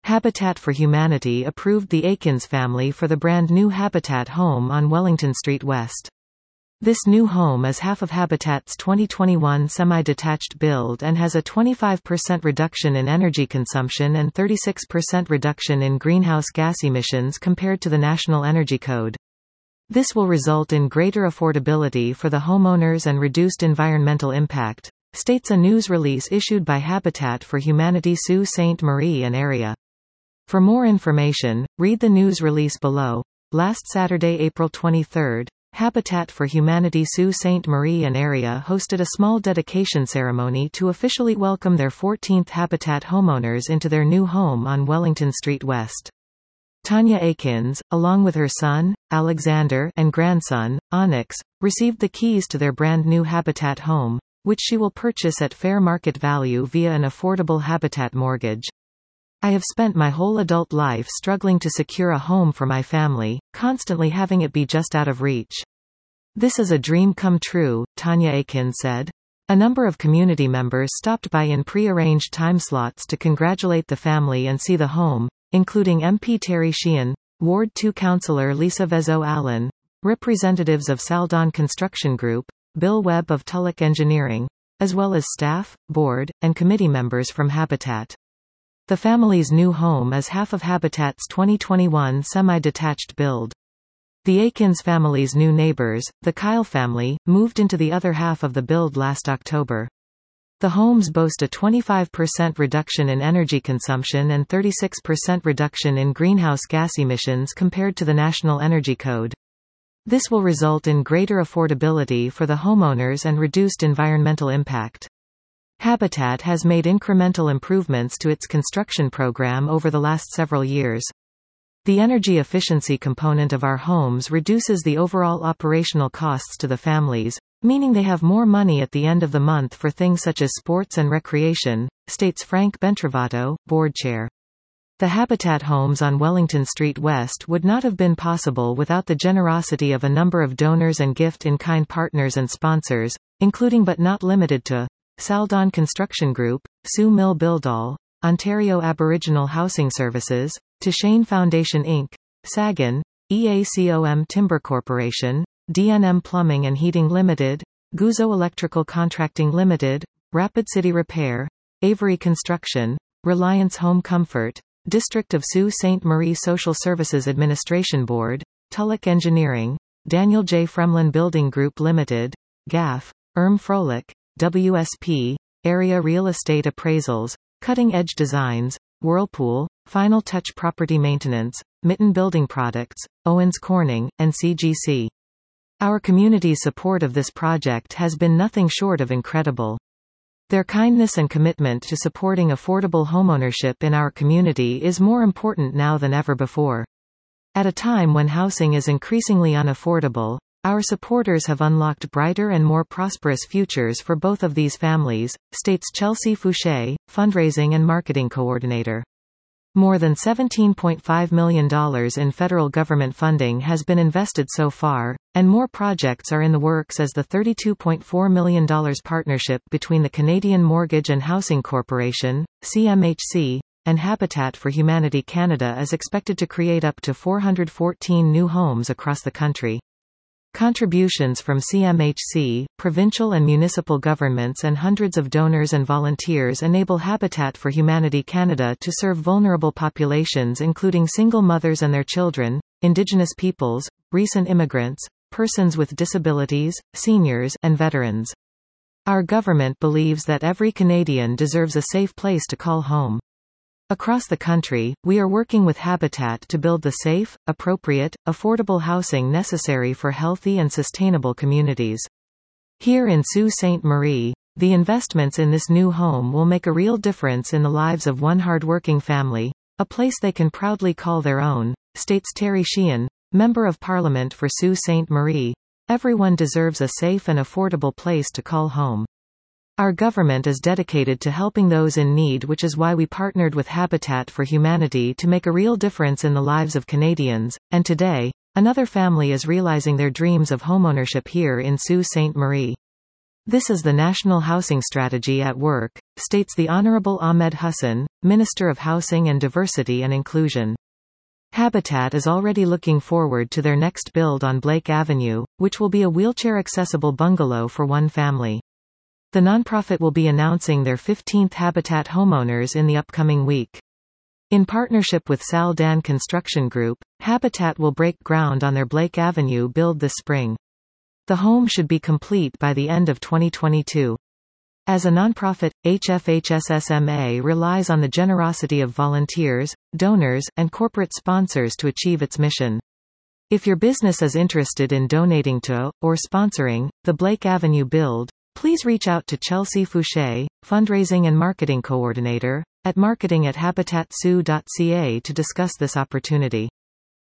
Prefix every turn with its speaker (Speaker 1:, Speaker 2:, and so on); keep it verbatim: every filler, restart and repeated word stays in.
Speaker 1: Habitat for Humanity approved the Akins family for the brand new Habitat home on Wellington Street West. This new home is half of Habitat's twenty twenty-one semi-detached build and has a twenty-five percent reduction in energy consumption and thirty-six percent reduction in greenhouse gas emissions compared to the National Energy Code. This will result in greater affordability for the homeowners and reduced environmental impact, states a news release issued by Habitat for Humanity Sault Ste. Marie and area. For more information, read the news release below. Last Saturday, April twenty-third, Habitat for Humanity Sault Ste. Marie and area hosted a small dedication ceremony to officially welcome their fourteenth Habitat homeowners into their new home on Wellington Street West. Tanya Akins, along with her son, Alexander, and grandson, Onyx, received the keys to their brand new Habitat home, which she will purchase at fair market value via an affordable Habitat mortgage. I have spent my whole adult life struggling to secure a home for my family, constantly having it be just out of reach. This is a dream come true, Tanya Akins said. A number of community members stopped by in pre-arranged time slots to congratulate the family and see the home, including M P Terry Sheehan, Ward two Councillor Lisa Vezo-Allen, representatives of Saldon Construction Group, Bill Webb of Tulloch Engineering, as well as staff, board, and committee members from Habitat. The family's new home is half of Habitat's twenty twenty-one semi-detached build. The Akins family's new neighbors, the Kyle family, moved into the other half of the build last October. The homes boast a twenty-five percent reduction in energy consumption and thirty-six percent reduction in greenhouse gas emissions compared to the National Energy Code. This will result in greater affordability for the homeowners and reduced environmental impact. Habitat has made incremental improvements to its construction program over the last several years. The energy efficiency component of our homes reduces the overall operational costs to the families, meaning they have more money at the end of the month for things such as sports and recreation, states Frank Bentrovato, board chair. The Habitat homes on Wellington Street West would not have been possible without the generosity of a number of donors and gift-in-kind partners and sponsors, including but not limited to Saldon Construction Group, Sue Mill Bildall, Ontario Aboriginal Housing Services, Tushane Foundation Incorporated, Sagan, E A C O M Timber Corporation, D N M Plumbing and Heating Limited, Guzzo Electrical Contracting Limited, Rapid City Repair, Avery Construction, Reliance Home Comfort, District of Sault Ste. Marie Social Services Administration Board, Tulloch Engineering, Daniel J. Fremlin Building Group Limited, G A F, Erm Froelich, W S P, Area Real Estate Appraisals, Cutting Edge Designs, Whirlpool, Final Touch Property Maintenance, Mitten Building Products, Owens Corning, and C G C. Our community's support of this project has been nothing short of incredible. Their kindness and commitment to supporting affordable homeownership in our community is more important now than ever before. At a time when housing is increasingly unaffordable, our supporters have unlocked brighter and more prosperous futures for both of these families, states Chelsea Fouché, fundraising and marketing coordinator. More than seventeen point five million dollars in federal government funding has been invested so far, and more projects are in the works as the thirty-two point four million dollars partnership between the Canadian Mortgage and Housing Corporation, C M H C, and Habitat for Humanity Canada is expected to create up to four hundred fourteen new homes across the country. Contributions from C M H C, provincial and municipal governments and hundreds of donors and volunteers enable Habitat for Humanity Canada to serve vulnerable populations including single mothers and their children, Indigenous peoples, recent immigrants, persons with disabilities, seniors, and veterans. Our government believes that every Canadian deserves a safe place to call home. Across the country, we are working with Habitat to build the safe, appropriate, affordable housing necessary for healthy and sustainable communities. Here in Sault Ste. Marie, the investments in this new home will make a real difference in the lives of one hard-working family, a place they can proudly call their own, states Terry Sheehan, Member of Parliament for Sault Ste. Marie. Everyone deserves a safe and affordable place to call home. Our government is dedicated to helping those in need, which is why we partnered with Habitat for Humanity to make a real difference in the lives of Canadians, and today, another family is realizing their dreams of homeownership here in Sault Ste. Marie. This is the national housing strategy at work, states the Honorable Ahmed Hussein, Minister of Housing and Diversity and Inclusion. Habitat is already looking forward to their next build on Blake Avenue, which will be a wheelchair-accessible bungalow for one family. The nonprofit will be announcing their fifteenth Habitat homeowners in the upcoming week. In partnership with Sal Dan Construction Group, Habitat will break ground on their Blake Avenue build this spring. The home should be complete by the end of twenty twenty-two. As a nonprofit, H F H S S M A relies on the generosity of volunteers, donors, and corporate sponsors to achieve its mission. If your business is interested in donating to, or sponsoring, the Blake Avenue build, please reach out to Chelsea Fouché, Fundraising and Marketing Coordinator, at marketing at habitat s u dot c a to discuss this opportunity.